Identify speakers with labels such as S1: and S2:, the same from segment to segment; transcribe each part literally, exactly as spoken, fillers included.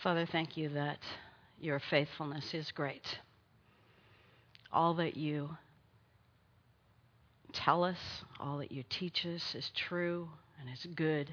S1: Father, thank you that your faithfulness is great. All that you tell us, all that you teach us is true and is good.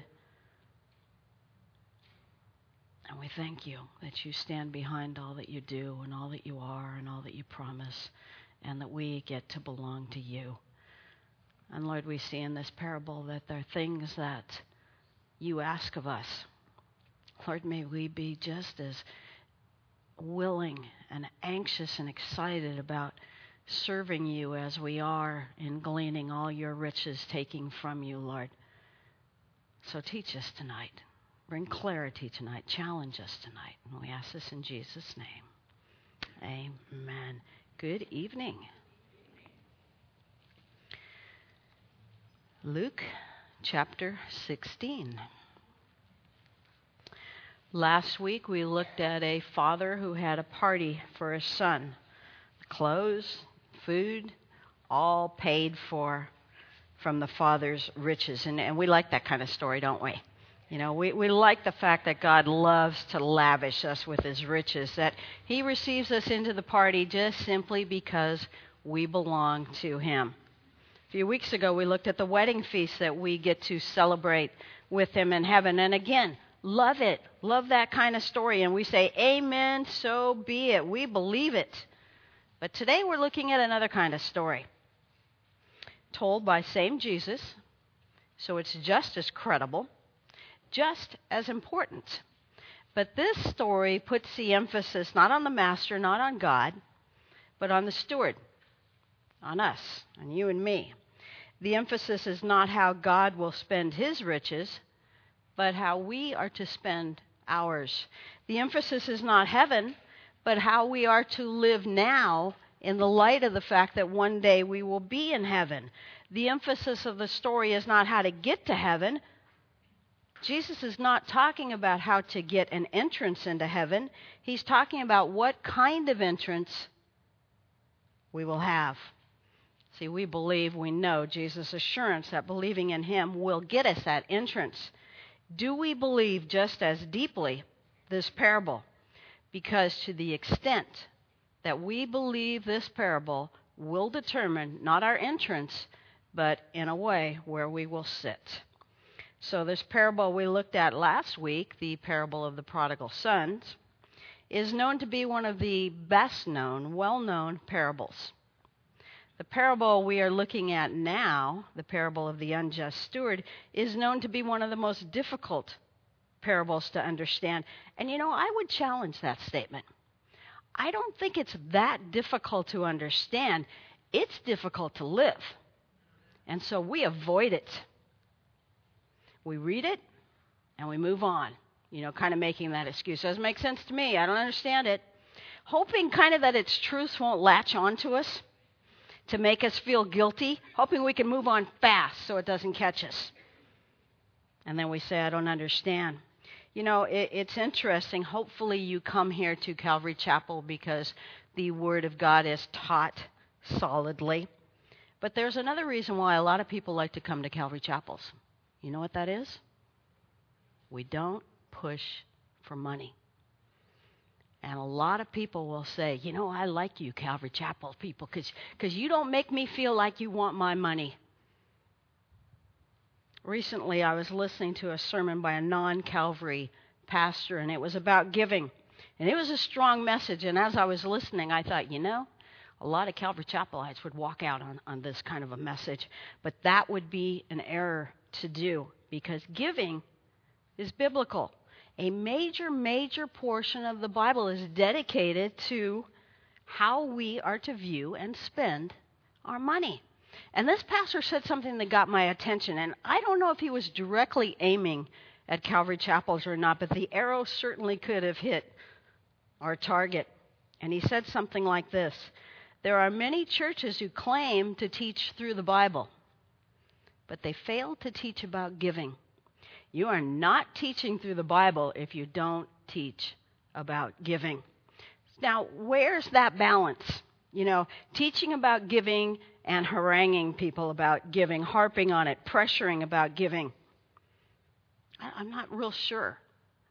S1: And we thank you that you stand behind all that you do and all that you are and all that you promise, and that we get to belong to you. And Lord, we see in this parable that there are things that you ask of us. Lord, may we be just as willing and anxious and excited about serving you as we are in gleaning all your riches taking from you, Lord. So teach us tonight. Bring clarity tonight. Challenge us tonight. And we ask this in Jesus' name. Amen. Good evening. Luke chapter sixteen. Last week we looked at a father who had a party for his son. Clothes, food, all paid for from the father's riches. And, and we like that kind of story, don't we? You know, we, we like the fact that God loves to lavish us with his riches, that he receives us into the party just simply because we belong to him. A few weeks ago, we looked at the wedding feast that we get to celebrate with him in heaven. And again, love it. Love that kind of story. And we say, amen, so be it. We believe it. But today we're looking at another kind of story, told by same Jesus, so it's just as credible, just as important. But this story puts the emphasis not on the master, not on God, but on the steward, on us, on you and me. The emphasis is not how God will spend his riches, but how we are to spend ours. The emphasis is not heaven, but how we are to live now in the light of the fact that one day we will be in heaven. The emphasis of the story is not how to get to heaven. Jesus is not talking about how to get an entrance into heaven. He's talking about what kind of entrance we will have. See, we believe, we know Jesus' assurance that believing in him will get us that entrance. Do we believe just as deeply this parable? Because to the extent that we believe this parable will determine not our entrance, but in a way where we will sit. So this parable we looked at last week, the parable of the prodigal sons, is known to be one of the best known, well-known parables. The parable we are looking at now, the parable of the unjust steward, is known to be one of the most difficult parables to understand. And you know, I would challenge that statement. I don't think it's that difficult to understand. It's difficult to live. And so we avoid it. We read it and we move on, you know, kind of making that excuse. Doesn't make sense to me. I don't understand it. Hoping kind of that its truth won't latch onto us to make us feel guilty, hoping we can move on fast so it doesn't catch us. And then we say, I don't understand. You know, it, it's interesting. Hopefully you come here to Calvary Chapel because the Word of God is taught solidly. But there's another reason why a lot of people like to come to Calvary Chapels. You know what that is? We don't push for money. And a lot of people will say, you know, I like you, Calvary Chapel people, because you don't make me feel like you want my money. Recently, I was listening to a sermon by a non-Calvary pastor, and it was about giving. And it was a strong message, and as I was listening, I thought, you know, a lot of Calvary Chapelites would walk out on, on this kind of a message. But that would be an error to do, because giving is biblical. A major, major portion of the Bible is dedicated to how we are to view and spend our money. And this pastor said something that got my attention, and I don't know if he was directly aiming at Calvary Chapels or not, but the arrow certainly could have hit our target. And he said something like this: there are many churches who claim to teach through the Bible, but they fail to teach about giving. You are not teaching through the Bible if you don't teach about giving. Now, where's that balance? You know, teaching about giving and haranguing people about giving, harping on it, pressuring about giving. I'm not real sure.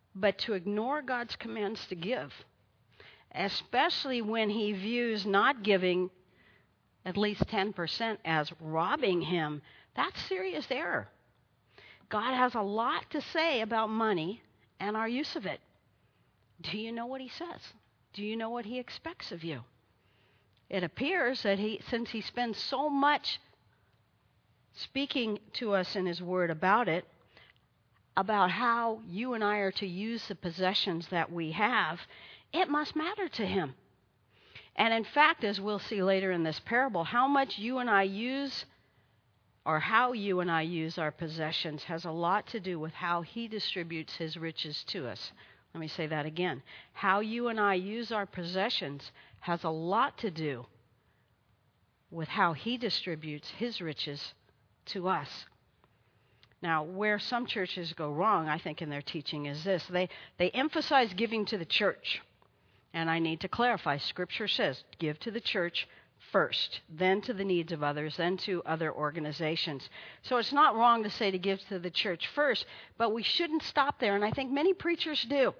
S1: but to ignore God's commands to give, especially when he views not giving at least ten percent as robbing him, that's serious error. God has a lot to say about money and our use of it. Do you know what he says? Do you know what he expects of you? It appears that he, since he spends so much speaking to us in his word about it, about how you and I are to use the possessions that we have, it must matter to him. And in fact, as we'll see later in this parable, how much you and I use, or how you and I use our possessions, has a lot to do with how he distributes his riches to us. Let me say that again. How you and I use our possessions has a lot to do with how he distributes his riches to us. Now, where some churches go wrong, I think, in their teaching is this. They, they emphasize giving to the church. And I need to clarify, Scripture says, give to the church first, then to the needs of others, then to other organizations. So it's not wrong to say to give to the church first, but we shouldn't stop there, and I think many preachers do.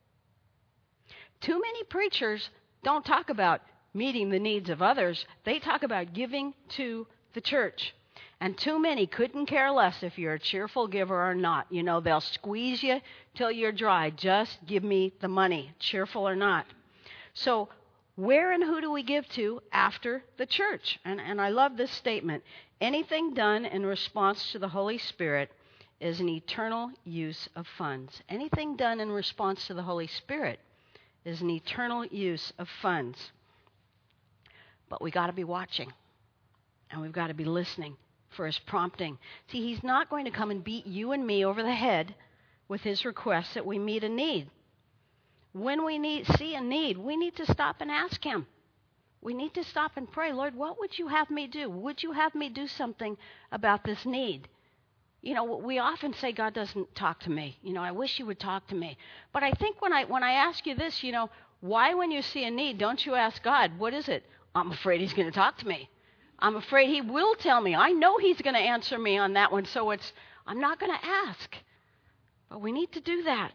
S1: Too many preachers don't talk about meeting the needs of others. They talk about giving to the church. And too many couldn't care less if you're a cheerful giver or not. You know, they'll squeeze you till you're dry. Just give me the money, cheerful or not. So where and who do we give to after the church? And, and I love this statement. Anything done in response to the Holy Spirit is an eternal use of funds. Anything done in response to the Holy Spirit is an eternal use of funds. But we got to be watching. And we've got to be listening for his prompting. See, he's not going to come and beat you and me over the head with his request that we meet a need. When we need, see a need, we need to stop and ask him. We need to stop and pray, Lord, what would you have me do? Would you have me do something about this need? You know, we often say God doesn't talk to me. You know, I wish he would talk to me. But I think when I when I ask you this, you know, why when you see a need, don't you ask God, what is it? I'm afraid he's going to talk to me. I'm afraid he will tell me. I know he's going to answer me on that one, so it's I'm not going to ask. But we need to do that.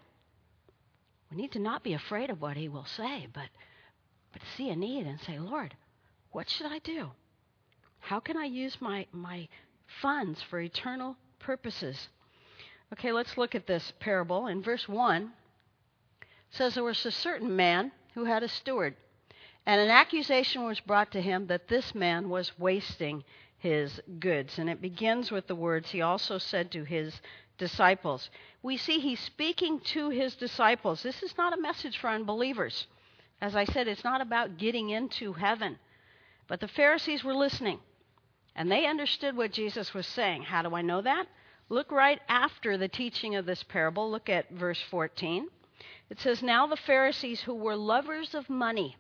S1: We need to not be afraid of what he will say, but, but see a need and say, Lord, what should I do? How can I use my, my funds for eternal purposes? Okay, let's look at this parable. In verse one, it says there was a certain man who had a steward, and an accusation was brought to him that this man was wasting his goods. And it begins with the words, he also said to his disciples. We see he's speaking to his disciples. This is not a message for unbelievers. As I said, it's not about getting into heaven. But the Pharisees were listening, and they understood what Jesus was saying. How do I know that? Look right after the teaching of this parable. Look at verse fourteen. It says, now the Pharisees who were lovers of money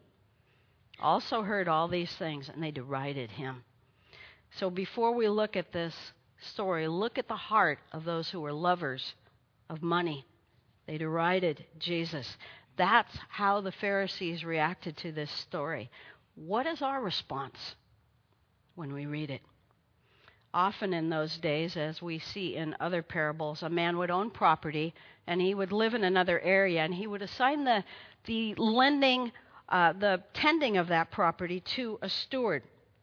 S1: also heard all these things, and they derided him. So before we look at this story, look at the heart of those who were lovers of money. They derided Jesus. That's how the Pharisees reacted to this story. What is our response when we read it? Often in those days, as we see in other parables, a man would own property and he would live in another area, and he would assign the, the lending, uh, the tending of that property to a steward.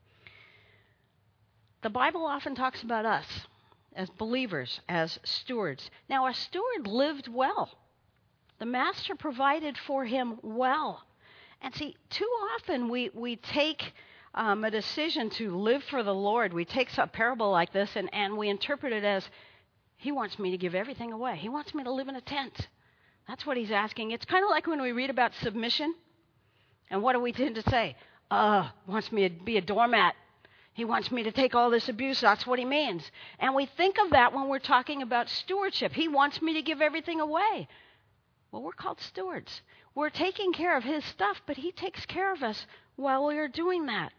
S1: The Bible often talks about us as believers, as stewards. Now, a steward lived well. The master provided for him well. And see, too often we, we take um, a decision to live for the Lord. We take a parable like this and, and we interpret it as, he wants me to give everything away. He wants me to live in a tent. That's what he's asking. It's kind of like when we read about submission. And what do we tend to say? Uh, wants me to be a doormat. He wants me to take all this abuse. That's what he means. And we think of that when we're talking about stewardship. He wants me to give everything away. Well, we're called stewards. We're taking care of his stuff, but he takes care of us while we are doing that.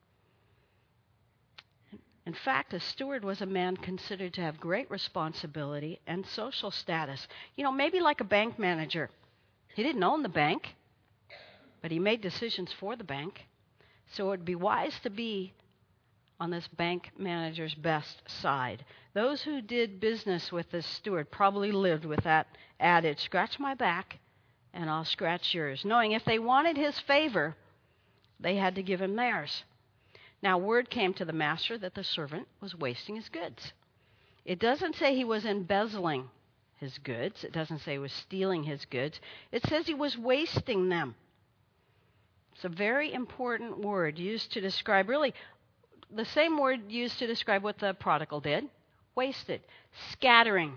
S1: In fact, a steward was a man considered to have great responsibility and social status. You know, maybe like a bank manager. He didn't own the bank, but he made decisions for the bank. So it would be wise to be on this bank manager's best side. Those who did business with this steward probably lived with that adage, scratch my back and I'll scratch yours, knowing if they wanted his favor, they had to give him theirs. Now, word came to the master that the servant was wasting his goods. It doesn't say he was embezzling his goods. It doesn't say he was stealing his goods. It says he was wasting them. It's a very important word used to describe, really, the same word used to describe what the prodigal did. Wasted. Scattering.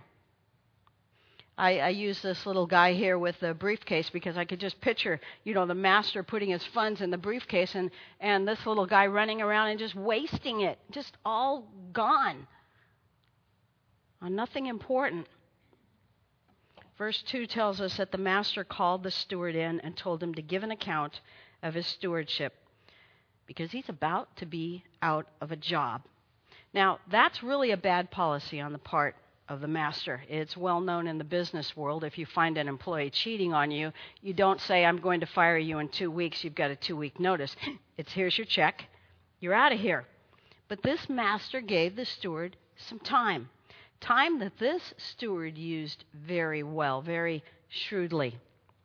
S1: I, I use this little guy here with the briefcase because I could just picture, you know, the master putting his funds in the briefcase and, and this little guy running around and just wasting it. Just all gone. On nothing important. Verse two tells us that the master called the steward in and told him to give an account of his stewardship because he's about to be out of a job. Now, that's really a bad policy on the part of the master. It's well known in the business world. If you find an employee cheating on you, you don't say, I'm going to fire you in two weeks. You've got a two-week notice. It's here's your check. You're out of here. But this master gave the steward some time. Time that this steward used very well, very shrewdly.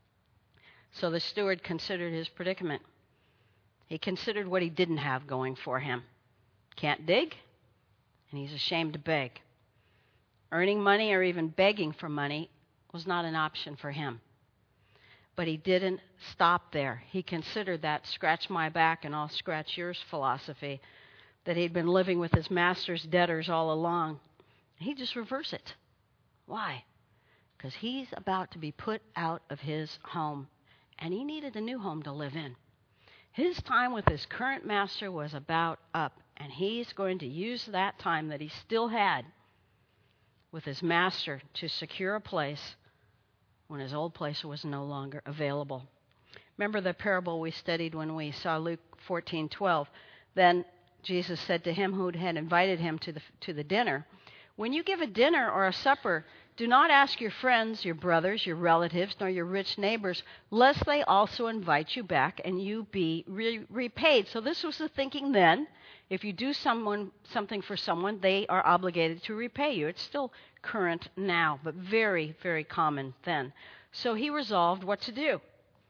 S1: So the steward considered his predicament. He considered what he didn't have going for him. Can't dig, and he's ashamed to beg. Earning money or even begging for money was not an option for him. But he didn't stop there. He considered that scratch my back and I'll scratch yours philosophy that he'd been living with his master's debtors all along. He just reversed it. Why? Because he's about to be put out of his home, and he needed a new home to live in. His time with his current master was about up, and he's going to use that time that he still had with his master to secure a place when his old place was no longer available. Remember the parable we studied when we saw Luke fourteen twelve. Then Jesus said to him who had invited him to the, to the dinner, when you give a dinner or a supper, do not ask your friends, your brothers, your relatives, nor your rich neighbors, lest they also invite you back and you be re- repaid. So this was the thinking then. If you do someone something for someone, they are obligated to repay you. It's still current now, but very, very common then. So he resolved what to do.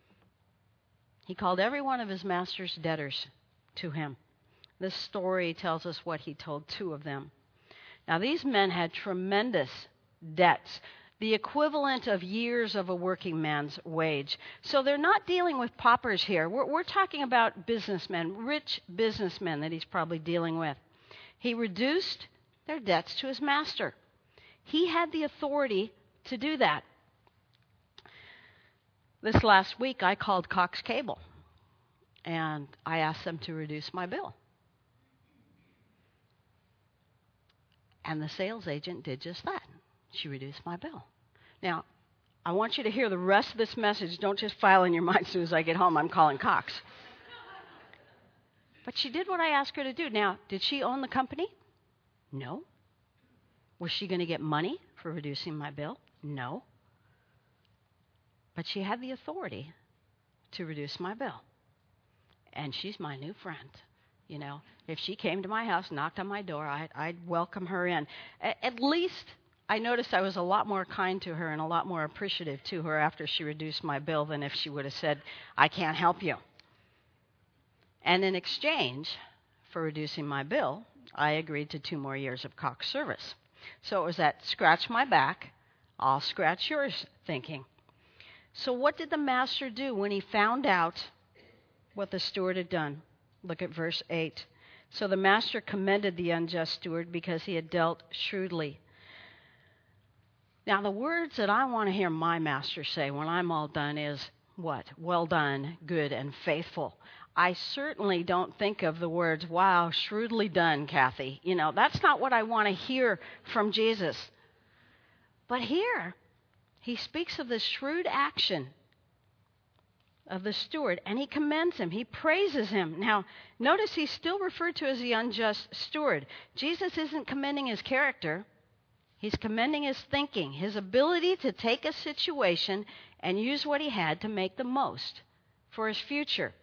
S1: He called every one of his master's debtors to him. This story tells us what he told two of them. Now, these men had tremendous debts, the equivalent of years of a working man's wage. So they're not dealing with paupers here. We're, we're talking about businessmen, rich businessmen that he's probably dealing with. He reduced their debts to his master. He had the authority to do that. This last week, I called Cox Cable, and I asked them to reduce my bill. And the sales agent did just that. She reduced my bill. Now, I want you to hear the rest of this message. Don't just file in your mind as soon as I get home, I'm calling Cox. But she did what I asked her to do. Now, did she own the company? No. Was she going to get money for reducing my bill? No. But she had the authority to reduce my bill. And she's my new friend. You know, if she came to my house, knocked on my door, I'd, I'd welcome her in. A- at least I noticed I was a lot more kind to her and a lot more appreciative to her after she reduced my bill than if she would have said, I can't help you. And in exchange for reducing my bill, I agreed to two more years of Cox service. So it was that scratch my back, I'll scratch yours thinking. So what did the master do when he found out what the steward had done? Look at verse eight. So the master commended the unjust steward because he had dealt shrewdly. Now, the words that I want to hear my master say when I'm all done is, what? Well done, good and faithful. I certainly don't think of the words, wow, shrewdly done, Kathy. You know, that's not what I want to hear from Jesus. But here, he speaks of the shrewd action of the steward, and he commends him. He praises him. Now, notice he's still referred to as the unjust steward. Jesus isn't commending his character. He's commending his thinking, his ability to take a situation and use what he had to make the most for his future.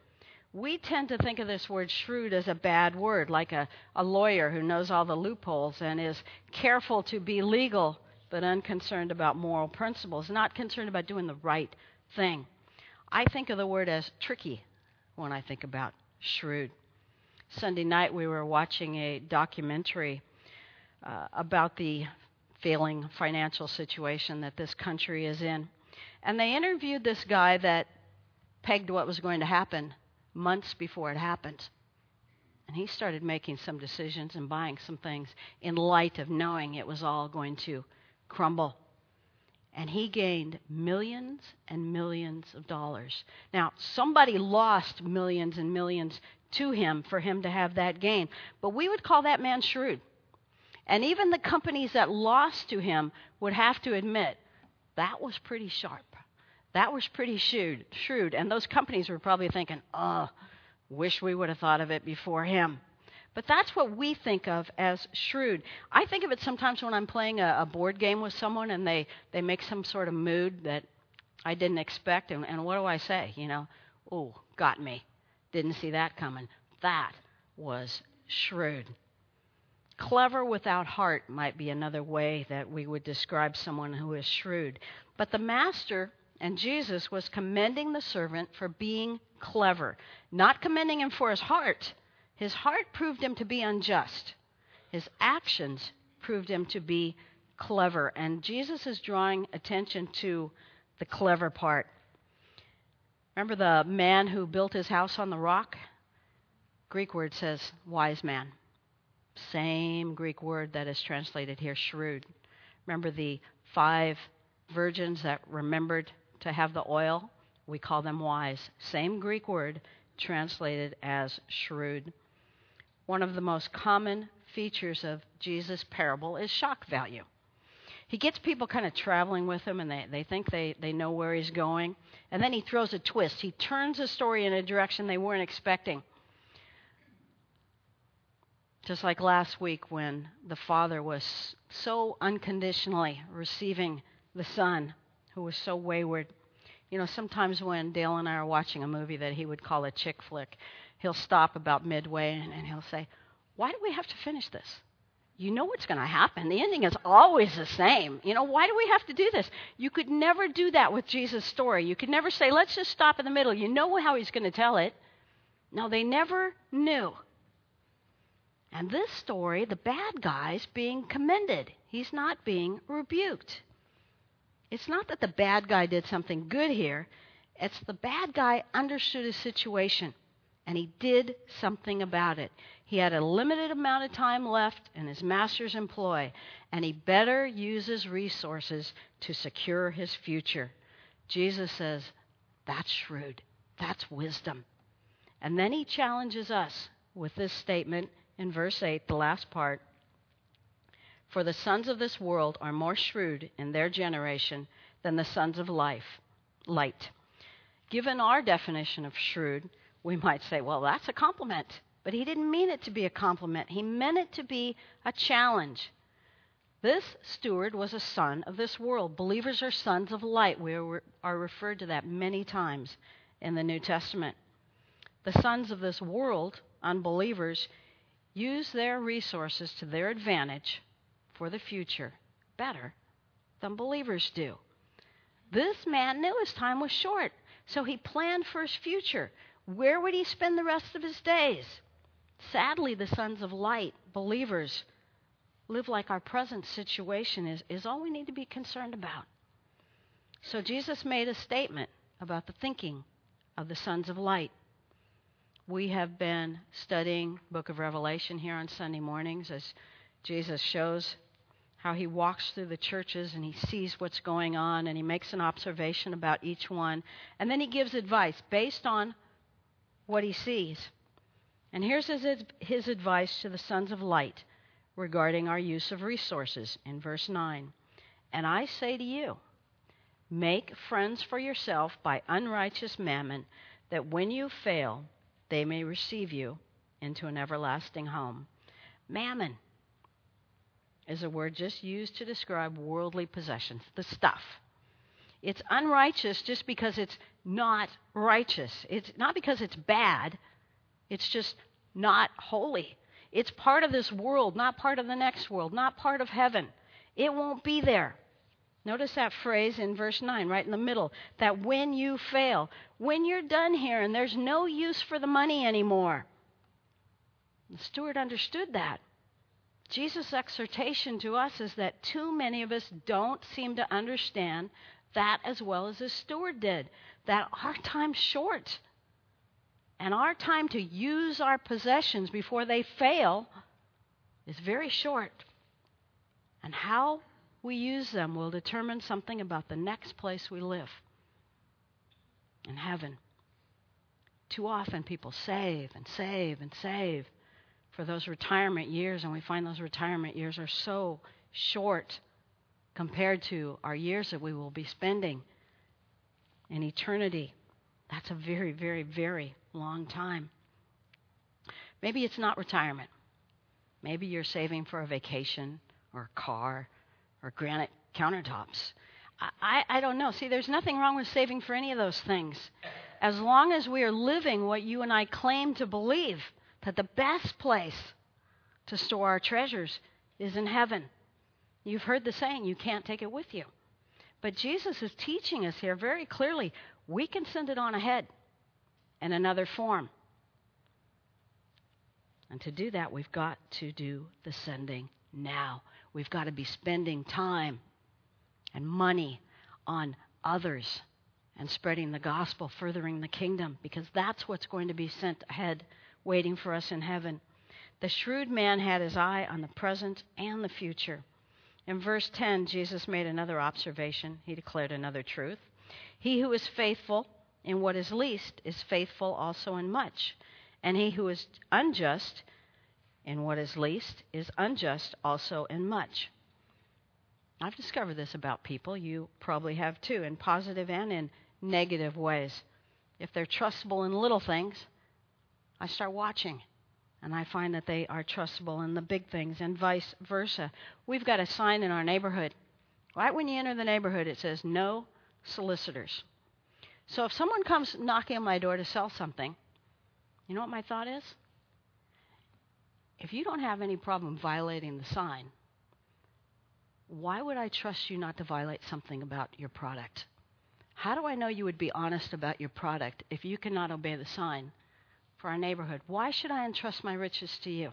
S1: we tend to think of this word shrewd as a bad word, like a, a lawyer who knows all the loopholes and is careful to be legal, but unconcerned about moral principles, not concerned about doing the right thing. I think of the word as tricky when I think about shrewd. Sunday night we were watching a documentary uh, about the failing financial situation that this country is in. And they interviewed this guy that pegged what was going to happen months before it happened. And he started making some decisions and buying some things in light of knowing it was all going to crumble. And he gained millions and millions of dollars. Now, somebody lost millions and millions to him for him to have that gain. But we would call that man shrewd. And even the companies that lost to him would have to admit, that was pretty sharp. That was pretty shrewd. shrewd. And those companies were probably thinking, oh, wish we would have thought of it before him. But that's what we think of as shrewd. I think of it sometimes when I'm playing a, a board game with someone and they, they make some sort of mood that I didn't expect. And, and what do I say? You know, oh, got me. Didn't see that coming. That was shrewd. Clever without heart might be another way that we would describe someone who is shrewd. But the master and Jesus was commending the servant for being clever, not commending him for his heart. His heart proved him to be unjust. His actions proved him to be clever. And Jesus is drawing attention to the clever part. Remember the man who built his house on the rock? Greek word says wise man. Same Greek word that is translated here, shrewd. Remember the five virgins that remembered to have the oil? We call them wise. Same Greek word translated as shrewd. One of the most common features of Jesus' parable is shock value. He gets people kind of traveling with him, and they, they think they, they know where he's going. And then he throws a twist. He turns the story in a direction they weren't expecting. Just like last week when the father was so unconditionally receiving the son who was so wayward. You know, sometimes when Dale and I are watching a movie that he would call a chick flick, he'll stop about midway and, and he'll say, why do we have to finish this? You know what's going to happen. The ending is always the same. You know, why do we have to do this? You could never do that with Jesus' story. You could never say, let's just stop in the middle. You know how he's going to tell it. No, they never knew. And this story, the bad guy's being commended. He's not being rebuked. It's not that the bad guy did something good here. It's the bad guy understood his situation, and he did something about it. He had a limited amount of time left in his master's employ, and he better use his resources to secure his future. Jesus says, that's shrewd. That's wisdom. And then he challenges us with this statement in verse eight, the last part. For the sons of this world are more shrewd in their generation than the sons of life, light. Given our definition of shrewd, we might say, well, that's a compliment. But he didn't mean it to be a compliment. He meant it to be a challenge. This steward was a son of this world. Believers are sons of light. We are referred to that many times in the New Testament. The sons of this world, unbelievers, use their resources to their advantage for the future better than believers do. This man knew his time was short, so he planned for his future. Where would he spend the rest of his days? Sadly, the sons of light, believers, live like our present situation is, is all we need to be concerned about. So Jesus made a statement about the thinking of the sons of light. We have been studying the book of Revelation here on Sunday mornings as Jesus shows how he walks through the churches and he sees what's going on and he makes an observation about each one. And then he gives advice based on what he sees. And here's his, his advice to the sons of light regarding our use of resources in verse nine. And I say to you, make friends for yourself by unrighteous mammon, that when you fail, they may receive you into an everlasting home. Mammon is a word just used to describe worldly possessions, the stuff. It's unrighteous just because it's not righteous. It's not because it's bad. It's just not holy. It's part of this world, not part of the next world, not part of heaven. It won't be there. Notice that phrase in verse nine, right in the middle, that when you fail, when you're done here and there's no use for the money anymore. The steward understood that. Jesus' exhortation to us is that too many of us don't seem to understand that as well as the steward did, that our time's short. And our time to use our possessions before they fail is very short. And how we use them will determine something about the next place we live, in heaven. Too often people save and save and save for those retirement years, and we find those retirement years are so short compared to our years that we will be spending in eternity. That's a very, very, very long time. Maybe it's not retirement. Maybe you're saving for a vacation or a car or granite countertops. I, I, I don't know. See, there's nothing wrong with saving for any of those things, as long as we are living what you and I claim to believe, that the best place to store our treasures is in heaven. You've heard the saying, you can't take it with you. But Jesus is teaching us here very clearly, we can send it on ahead in another form. And to do that, we've got to do the sending now. We've got to be spending time and money on others and spreading the gospel, furthering the kingdom, because that's what's going to be sent ahead, waiting for us in heaven. The shrewd man had his eye on the present and the future. In verse ten, Jesus made another observation. He declared another truth. He who is faithful in what is least is faithful also in much. And he who is unjust in what is least is unjust also in much. I've discovered this about people. You probably have too, in positive and in negative ways. If they're trustable in little things, I start watching, and I find that they are trustable in the big things, and vice versa. We've got a sign in our neighborhood. Right when you enter the neighborhood, it says, no solicitors. So if someone comes knocking on my door to sell something, you know what my thought is? If you don't have any problem violating the sign, why would I trust you not to violate something about your product? How do I know you would be honest about your product if you cannot obey the sign for our neighborhood? Why should I entrust my riches to you?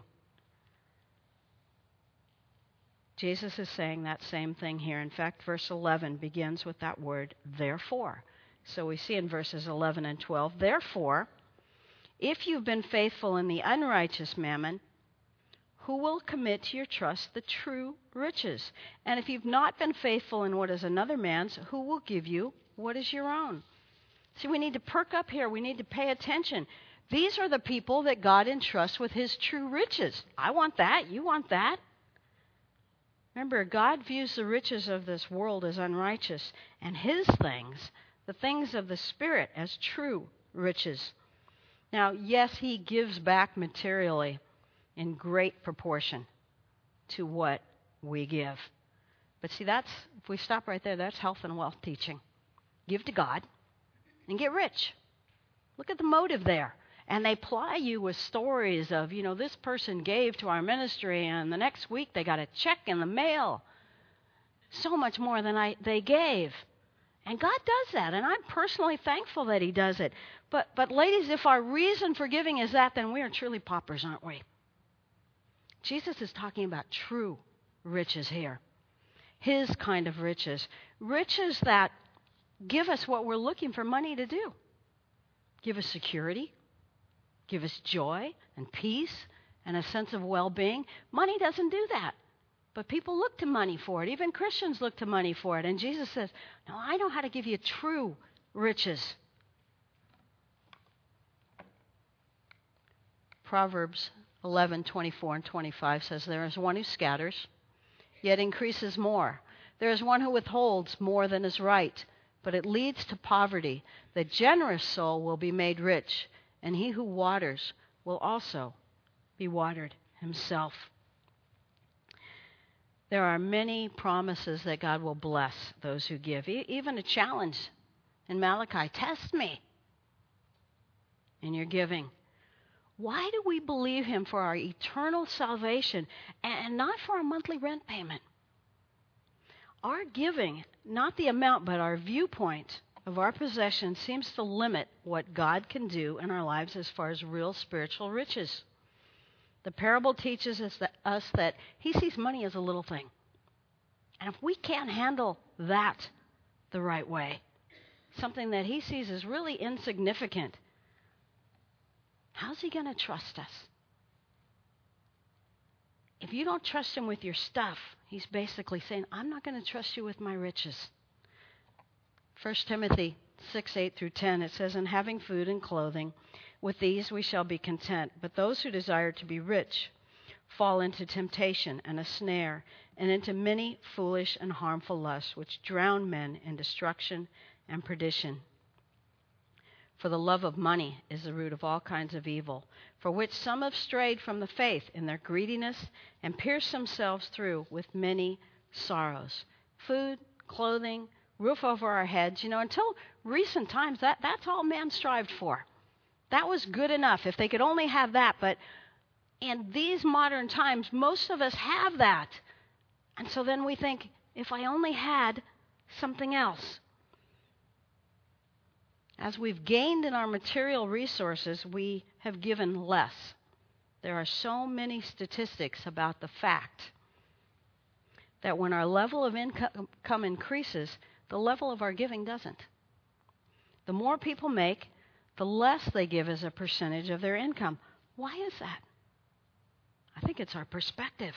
S1: Jesus is saying that same thing here. In fact, verse eleven begins with that word, therefore. So we see in verses eleven and twelve, therefore, if you've been faithful in the unrighteous mammon, who will commit to your trust the true riches? And if you've not been faithful in what is another man's, who will give you what is your own? See, we need to perk up here. We need to pay attention. These are the people that God entrusts with his true riches. I want that. You want that. Remember, God views the riches of this world as unrighteous, and his things, the things of the Spirit, as true riches. Now, yes, he gives back materially in great proportion to what we give. But see, that's, if we stop right there, that's health and wealth teaching. Give to God and get rich. Look at the motive there. And they ply you with stories of, you know, this person gave to our ministry and the next week they got a check in the mail. So much more than I, they gave. And God does that, and I'm personally thankful that he does it. But, but ladies, if our reason for giving is that, then we are truly paupers, aren't we? Jesus is talking about true riches here. His kind of riches. Riches that give us what we're looking for money to do. Give us security. Give us joy and peace and a sense of well-being. Money doesn't do that. But people look to money for it. Even Christians look to money for it. And Jesus says, no, I know how to give you true riches. Proverbs eleven, twenty-four and twenty-five says, there is one who scatters, yet increases more. There is one who withholds more than is right, but it leads to poverty. The generous soul will be made rich, and he who waters will also be watered himself. There are many promises that God will bless those who give. E- even a challenge in Malachi, test me in your giving. Why do we believe him for our eternal salvation and not for a monthly rent payment? Our giving, not the amount, but our viewpoint of our possessions seems to limit what God can do in our lives as far as real spiritual riches. The parable teaches us that, us that he sees money as a little thing. And if we can't handle that the right way, something that he sees as really insignificant, how's he going to trust us? If you don't trust him with your stuff, he's basically saying, I'm not going to trust you with my riches. First Timothy six, eight through ten, it says, "And having food and clothing, with these we shall be content. But those who desire to be rich fall into temptation and a snare, and into many foolish and harmful lusts, which drown men in destruction and perdition. For the love of money is the root of all kinds of evil, for which some have strayed from the faith in their greediness and pierced themselves through with many sorrows." Food, clothing, roof over our heads. You know, until recent times, that, that's all man strived for. That was good enough if they could only have that. But in these modern times, most of us have that. And so then we think, if I only had something else. As we've gained in our material resources, we have given less. There are so many statistics about the fact that when our level of income increases, the level of our giving doesn't. The more people make, the less they give as a percentage of their income. Why is that? I think it's our perspective.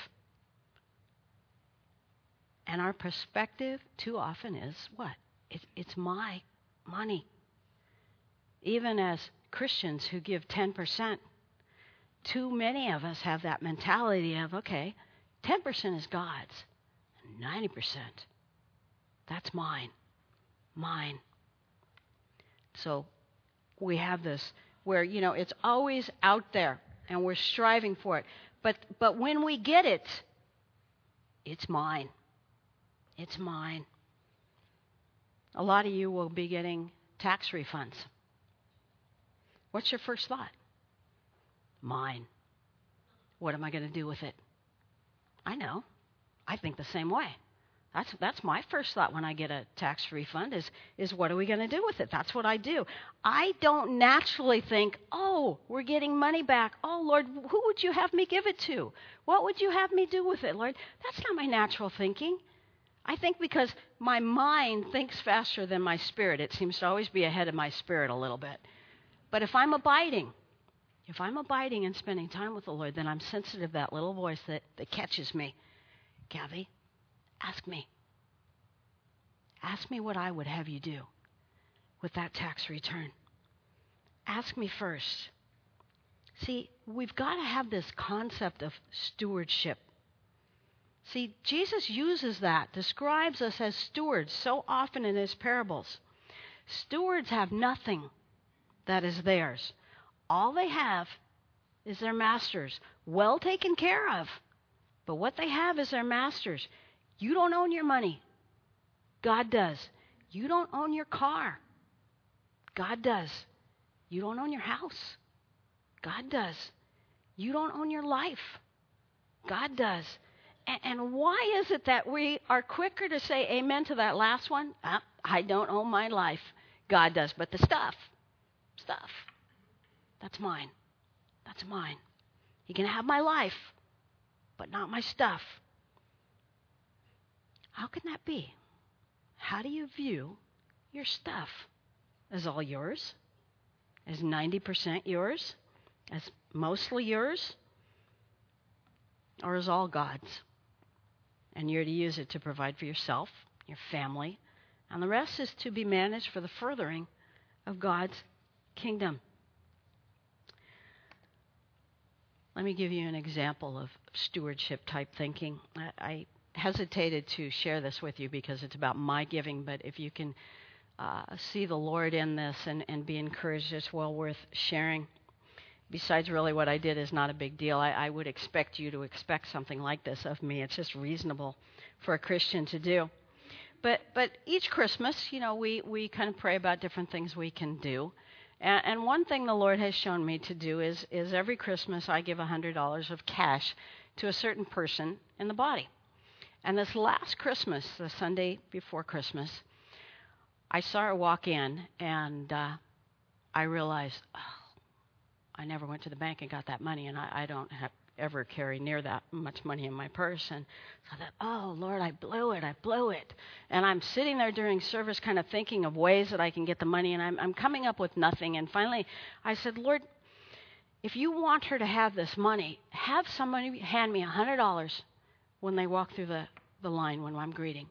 S1: And our perspective too often is what? It, it's my money. Even as Christians who give ten percent, too many of us have that mentality of, okay, ten percent is God's, and ninety percent, that's mine, mine. So we have this where, you know, it's always out there, and we're striving for it. But but when we get it, it's mine. It's mine. A lot of you will be getting tax refunds. What's your first thought? Mine. What am I going to do with it? I know. I think the same way. That's that's my first thought when I get a tax refund is, is what are we going to do with it? That's what I do. I don't naturally think, oh, we're getting money back. Oh, Lord, who would you have me give it to? What would you have me do with it, Lord? That's not my natural thinking. I think because my mind thinks faster than my spirit. It seems to always be ahead of my spirit a little bit. But if I'm abiding, if I'm abiding and spending time with the Lord, then I'm sensitive to that little voice that, that catches me. Kathy, ask me. Ask me what I would have you do with that tax return. Ask me first. See, we've got to have this concept of stewardship. See, Jesus uses that, describes us as stewards so often in his parables. Stewards have nothing that is theirs. All they have is their master's, well taken care of. But what they have is their master's. You don't own your money. God does. You don't own your car. God does. You don't own your house. God does. You don't own your life. God does. And, and why is it that we are quicker to say amen to that last one? Ah, I don't own my life. God does. But the stuff, stuff, that's mine. That's mine. You can have my life, but not my stuff. How can that be? How do you view your stuff? As all yours? As ninety percent yours? As mostly yours? Or as all God's? And you're to use it to provide for yourself, your family, and the rest is to be managed for the furthering of God's kingdom. Let me give you an example of stewardship type thinking. I, I hesitated to share this with you because it's about my giving, but if you can uh, see the Lord in this and, and be encouraged, it's well worth sharing. besides really what I did is not a big deal. I, I would expect you to expect something like this of me. It's just reasonable for a Christian to do. But but each Christmas, you know, we, we kind of pray about different things we can do. And, and one thing the Lord has shown me to do is, is every Christmas I give one hundred dollars of cash to a certain person in the body. And this last Christmas, the Sunday before Christmas, I saw her walk in, and uh, I realized, oh, I never went to the bank and got that money, and I, I don't have, ever carry near that much money in my purse. And so I thought, oh, Lord, I blew it, I blew it. And I'm sitting there during service kind of thinking of ways that I can get the money, and I'm, I'm coming up with nothing. And finally, I said, Lord, if you want her to have this money, have somebody hand me one hundred dollars when they walk through the, the line when I'm greeting.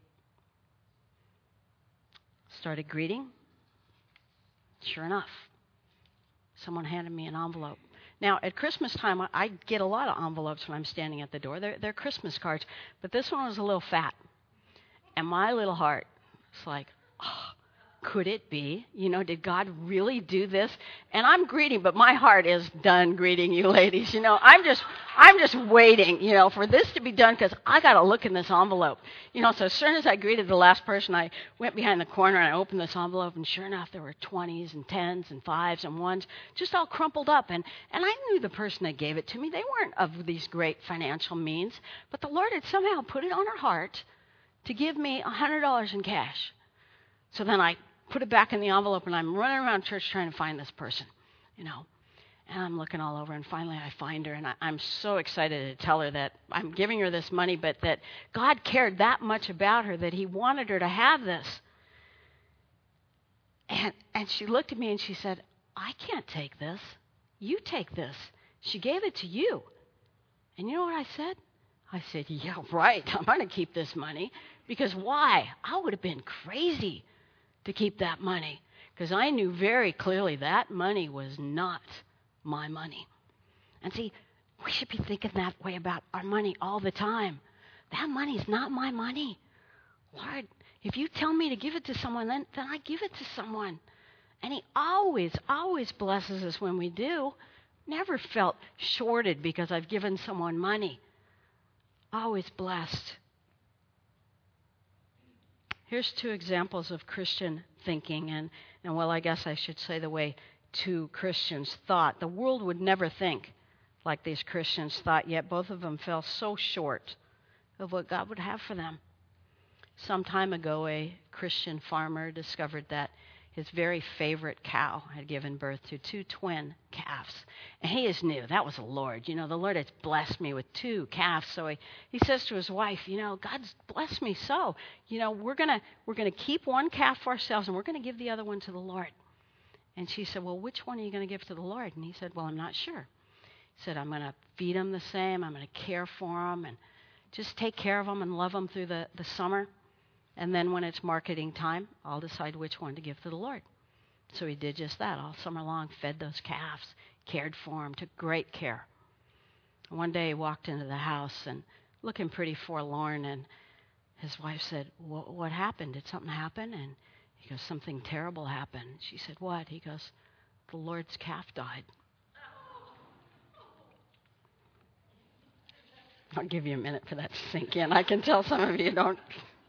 S1: Started greeting. Sure enough, someone handed me an envelope. Now, at Christmas time, I, I get a lot of envelopes when I'm standing at the door. They're, they're Christmas cards. But this one was a little fat. And my little heart was like, oh, could it be? You know, did God really do this? And I'm greeting, but my heart is done greeting you ladies. You know, I'm just I'm just waiting, you know, for this to be done because I got to look in this envelope. You know, so as soon as I greeted the last person, I went behind the corner and I opened this envelope, and sure enough, there were twenties and tens and fives and ones, just all crumpled up. And, and I knew the person that gave it to me. They weren't of these great financial means, but the Lord had somehow put it on her heart to give me one hundred dollars in cash. So then I put it back in the envelope, and I'm running around church trying to find this person, you know. And I'm looking all over, and finally I find her, and I, I'm so excited to tell her that I'm giving her this money, but that God cared that much about her that he wanted her to have this. And, and she looked at me, and she said, I can't take this. You take this. She gave it to you. And you know what I said? I said, yeah, right. I'm going to keep this money. Because why? I would have been crazy to keep that money, because I knew very clearly that money was not my money. And see, we should be thinking that way about our money all the time. That money is not my money. Lord, if you tell me to give it to someone, then, then I give it to someone. And he always, always blesses us when we do. Never felt shorted because I've given someone money. Always blessed. Here's two examples of Christian thinking, and, and well, I guess I should say the way two Christians thought. The world would never think like these Christians thought, yet both of them fell so short of what God would have for them. Some time ago, a Christian farmer discovered that his very favorite cow had given birth to two twin calves. And he just knew that was the Lord. You know, the Lord has blessed me with two calves. So he, he says to his wife, you know, God's blessed me so. You know, we're gonna we're gonna keep one calf for ourselves, and we're gonna give the other one to the Lord. And she said, well, which one are you gonna give to the Lord? And he said, well, I'm not sure. He said, I'm gonna feed them the same. I'm gonna care for them and just take care of them and love them through the, the summer. And then when it's marketing time, I'll decide which one to give to the Lord. So he did just that all summer long, fed those calves, cared for them, took great care. And one day he walked into the house and looking pretty forlorn, and his wife said, what happened? Did something happen? And he goes, something terrible happened. She said, what? He goes, the Lord's calf died. I'll give you a minute for that to sink in. I can tell some of you don't.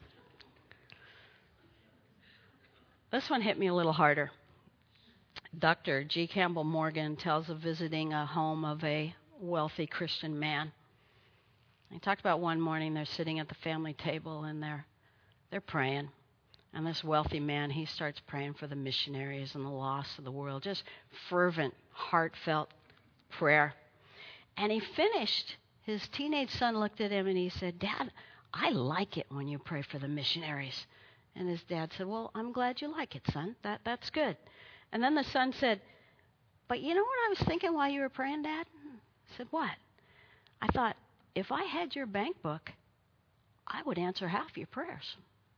S1: This one hit me a little harder. Doctor G. Campbell Morgan tells of visiting a home of a wealthy Christian man. He talked about one morning they're sitting at the family table and they're they're praying. And this wealthy man, he starts praying for the missionaries and the lost of the world. Just fervent, heartfelt prayer. And he finished. His teenage son looked at him and he said, Dad, I like it when you pray for the missionaries. And his dad said, well, I'm glad you like it, son. That That's good. And then the son said, but you know what I was thinking while you were praying, Dad? I said, what? I thought, if I had your bank book, I would answer half your prayers.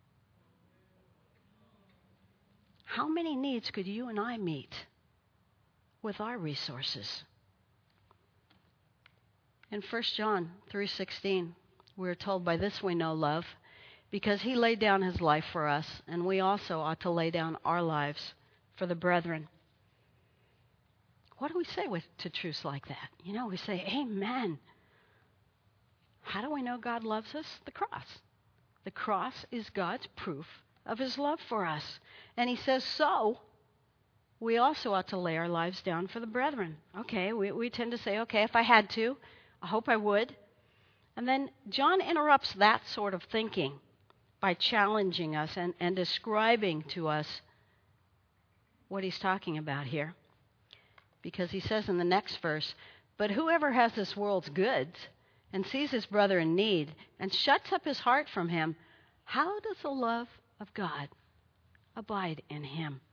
S1: How many needs could you and I meet with our resources? In First John three sixteen, we're told, by this we know love, because he laid down his life for us, and we also ought to lay down our lives for the brethren. what do we say with, to truths like that? You know, we say, amen. How do we know God loves us? The cross. The cross is God's proof of his love for us. And he says, so we also ought to lay our lives down for the brethren. Okay, we, we tend to say, okay, if I had to, I hope I would. And then John interrupts that sort of thinking by challenging us and, and describing to us what he's talking about here. Because he says in the next verse, but whoever has this world's goods and sees his brother in need and shuts up his heart from him, how does the love of God abide in him?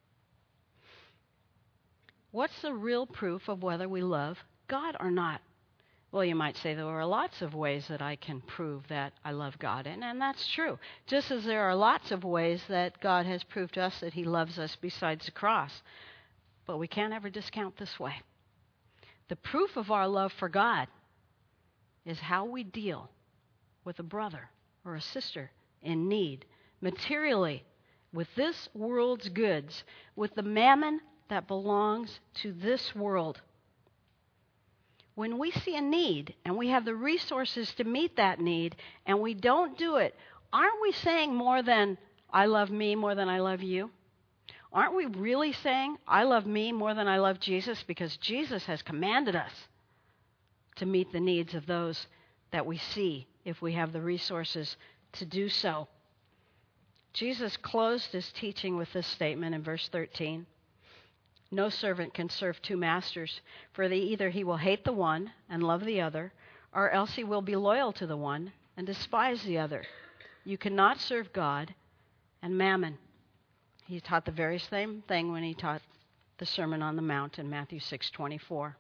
S1: What's the real proof of whether we love God or not? Well, you might say there are lots of ways that I can prove that I love God, and, and that's true. Just as there are lots of ways that God has proved to us that he loves us besides the cross. But we can't ever discount this way. The proof of our love for God is how we deal with a brother or a sister in need, materially, with this world's goods, with the mammon that belongs to this world. When we see a need and we have the resources to meet that need and we don't do it, aren't we saying more than, I love me more than I love you? Aren't we really saying, I love me more than I love Jesus? Because Jesus has commanded us to meet the needs of those that we see if we have the resources to do so. Jesus closed his teaching with this statement in verse thirteen. No servant can serve two masters, for they either he will hate the one and love the other, or else he will be loyal to the one and despise the other. You cannot serve God and mammon. He taught the very same thing when he taught the Sermon on the Mount in Matthew six twenty-four.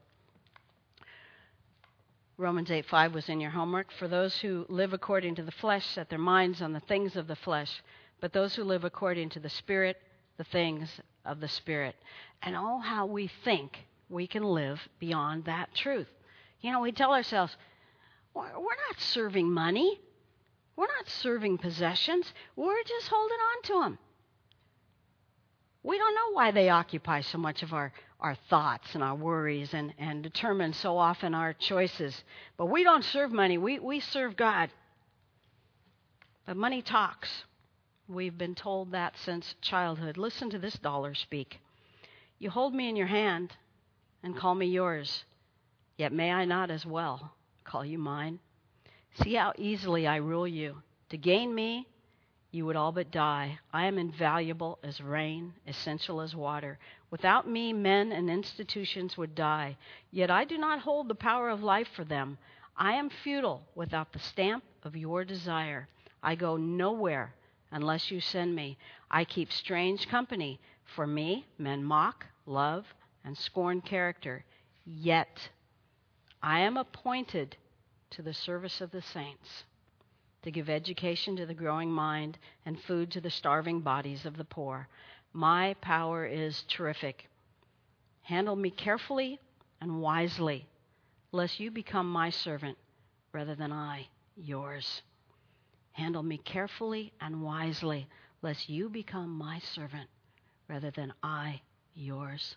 S1: Romans eight five was in your homework. For those who live according to the flesh set their minds on the things of the flesh, but those who live according to the Spirit, the things of the Spirit. And oh, how we think we can live beyond that truth. You know, we tell ourselves, we're not serving money. We're not serving possessions. We're just holding on to them. We don't know why they occupy so much of our, our thoughts and our worries and, and determine so often our choices. But we don't serve money. We, we serve God. But money talks. We've been told that since childhood. Listen to this dollar speak. You hold me in your hand and call me yours, yet may I not as well call you mine? See how easily I rule you. To gain me, you would all but die. I am invaluable as rain, essential as water. Without me, men and institutions would die. Yet I do not hold the power of life for them. I am futile without the stamp of your desire. I go nowhere unless you send me. I keep strange company. For me, men mock, love, and scorn character. Yet I am appointed to the service of the saints, to give education to the growing mind and food to the starving bodies of the poor. My power is terrific. Handle me carefully and wisely, lest you become my servant rather than I yours. Handle me carefully and wisely, lest you become my servant rather than I yours.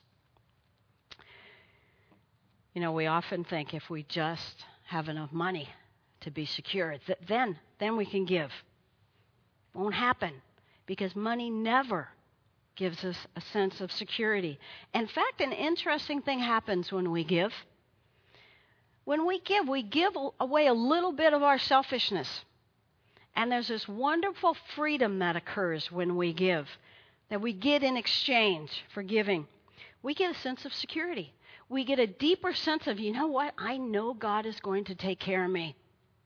S1: You know, we often think if we just have enough money to be secure, th- then, then we can give. Won't happen, because money never gives us a sense of security. In fact, an interesting thing happens when we give. When we give, we give away a little bit of our selfishness. And there's this wonderful freedom that occurs when we give, that we get in exchange for giving. We get a sense of security. We get a deeper sense of, you know what, I know God is going to take care of me.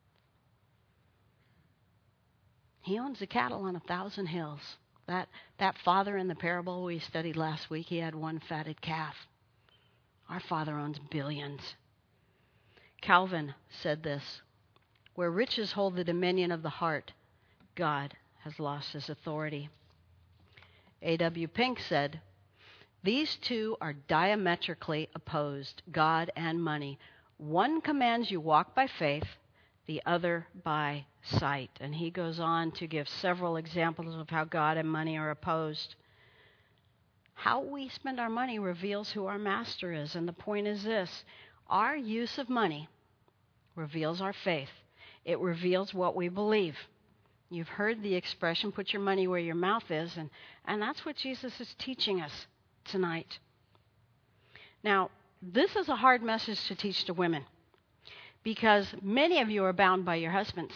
S1: He owns the cattle on a thousand hills. That, that father in the parable we studied last week, he had one fatted calf. Our Father owns billions. Calvin said this, where riches hold the dominion of the heart, God has lost his authority. A W Pink said, these two are diametrically opposed, God and money. One commands you walk by faith, the other by sight. And he goes on to give several examples of how God and money are opposed. How we spend our money reveals who our master is. And the point is this: our use of money reveals our faith. It reveals what we believe. You've heard the expression, put your money where your mouth is, and, and that's what Jesus is teaching us tonight. Now, this is a hard message to teach to women because many of you are bound by your husbands.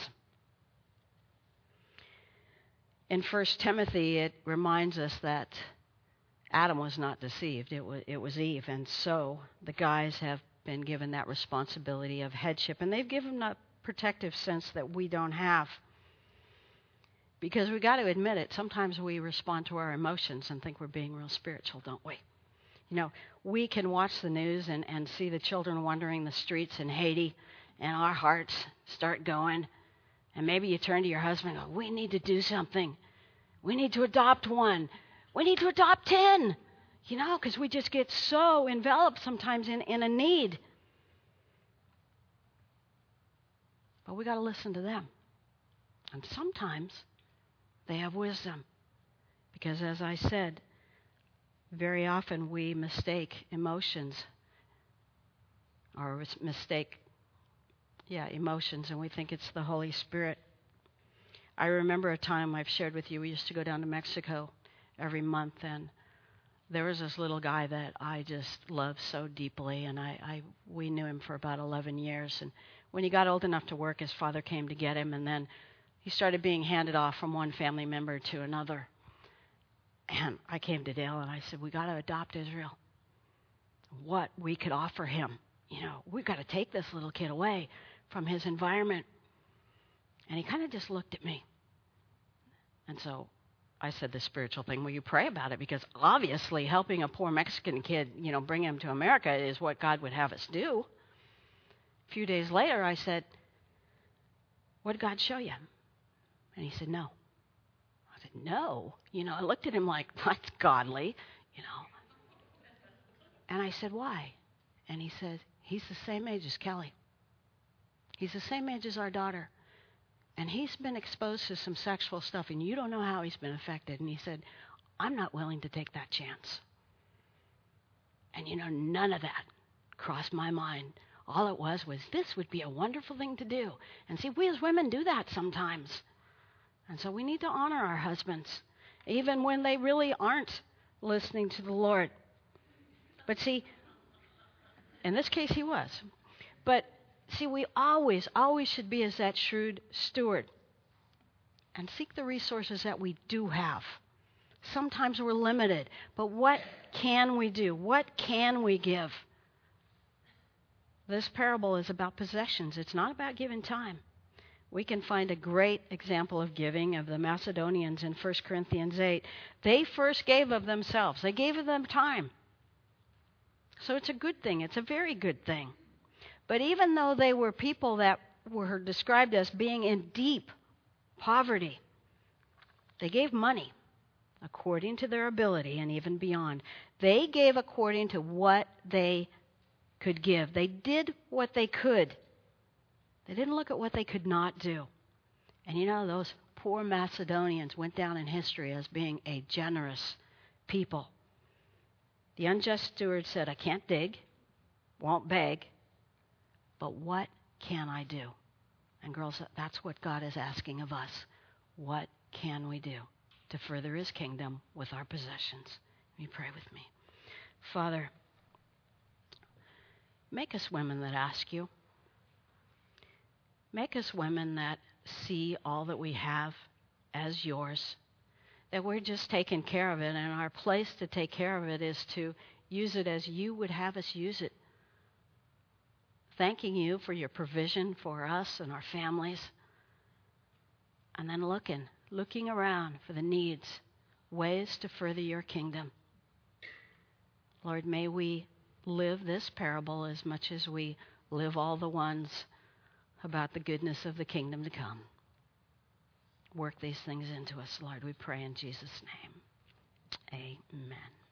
S1: In First Timothy, it reminds us that Adam was not deceived. It was, it was Eve. And so the guys have been given that responsibility of headship. And they've given a protective sense that we don't have. Because we got to admit it, sometimes we respond to our emotions and think we're being real spiritual, don't we? You know, we can watch the news and, and see the children wandering the streets in Haiti, and our hearts start going. And maybe you turn to your husband and go, we need to do something. We need to adopt one. We need to adopt ten, you know, because we just get so enveloped sometimes in, in a need. But we got to listen to them. And sometimes they have wisdom. Because as I said, very often we mistake emotions or mistake, yeah, emotions, and we think it's the Holy Spirit. I remember a time I've shared with you, we used to go down to Mexico every month, and there was this little guy that I just loved so deeply, and I, I we knew him for about eleven years. And when he got old enough to work, his father came to get him, and then he started being handed off from one family member to another. And I came to Dale and I said, we got to adopt Israel. What we could offer him, you know, we've got to take this little kid away from his environment. And he kind of just looked at me. And so I said the spiritual thing, will you pray about it? Because obviously helping a poor Mexican kid, you know, bring him to America is what God would have us do. A few days later, I said, what did God show you? And he said, no. I said, no? You know, I looked at him like, that's godly, you know. And I said, why? And he said, he's the same age as Kelly. He's the same age as our daughter. And he's been exposed to some sexual stuff, and you don't know how he's been affected. And he said, I'm not willing to take that chance. And, you know, none of that crossed my mind. All it was was this would be a wonderful thing to do. And see, we as women do that sometimes. And so we need to honor our husbands, even when they really aren't listening to the Lord. But see, in this case, he was. But see, we always, always should be as that shrewd steward and seek the resources that we do have. Sometimes we're limited, but what can we do? What can we give? This parable is about possessions. It's not about giving time. We can find a great example of giving of the Macedonians in First Corinthians eight. They first gave of themselves. They gave of them time. So it's a good thing. It's a very good thing. But even though they were people that were described as being in deep poverty, they gave money according to their ability and even beyond. They gave according to what they could give. They did what they could. They didn't look at what they could not do. And you know, those poor Macedonians went down in history as being a generous people. The unjust steward said, I can't dig, won't beg, but what can I do? And girls, that's what God is asking of us. What can we do to further his kingdom with our possessions? Let me pray with me. Father, make us women that ask you. Make us women that see all that we have as yours, that we're just taking care of it, and our place to take care of it is to use it as you would have us use it. Thanking you for your provision for us and our families, and then looking, looking around for the needs, ways to further your kingdom. Lord, may we live this parable as much as we live all the ones about the goodness of the kingdom to come. Work these things into us, Lord, we pray in Jesus' name. Amen.